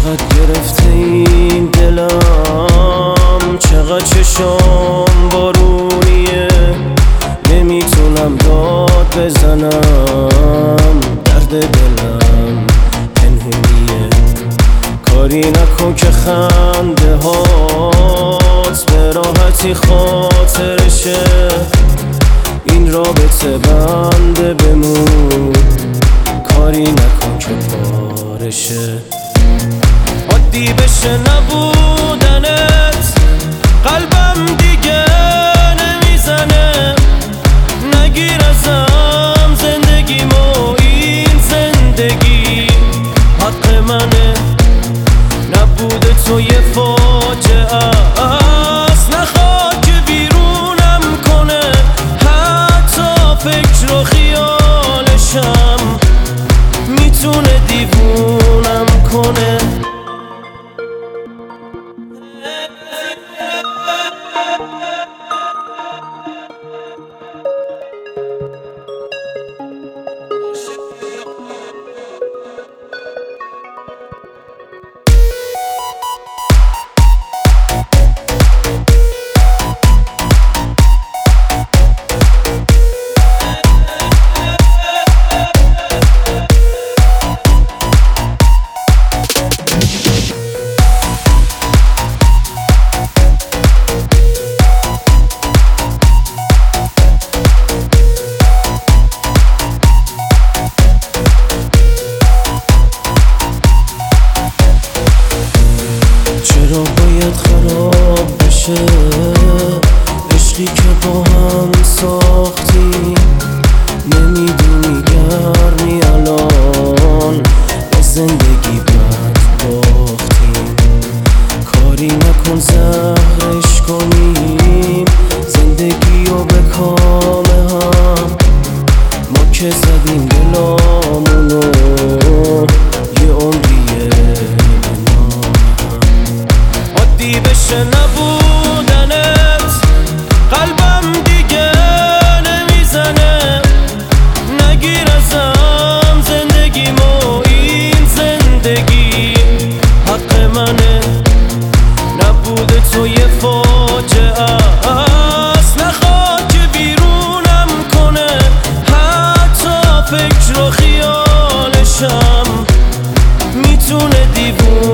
چقدر گرفته این دلم، چقدر چشام بارونیه، نمیتونم داد بزنم، درد دلم پنهونیه. کاری نکن که خنده هات به راحتی خاطرشه، این رابطه بنده بمون، کاری نکن که پارشه. عادی بشه نبودنت، قلبم دیگه نمیزنه، نگیر ازم زندگیمو، این زندگی حق منه. نبود تو یه فاجعه است، نخواد که بیرونم کنه، حتی فکر و خیالشم میتونه دیوونم کنه. چرا باید خراب بشه عشقی که با هم ساختیم؟ نمیدونی گرمی الان به زندگی بد باختیم. کاری نکن زهرش کنیم زندگی و به کامه هم، ما که زدیم دلامونو یه عمریه عادی بشه نبودنت، قلبم دیگه نمیزنه، نگیر ازم زندگیمو، این زندگی حق منه. نبود تو یه فاجعه است، نخواد که بیرونم کنه، حتی فکر و خیالشم میتونه دیوون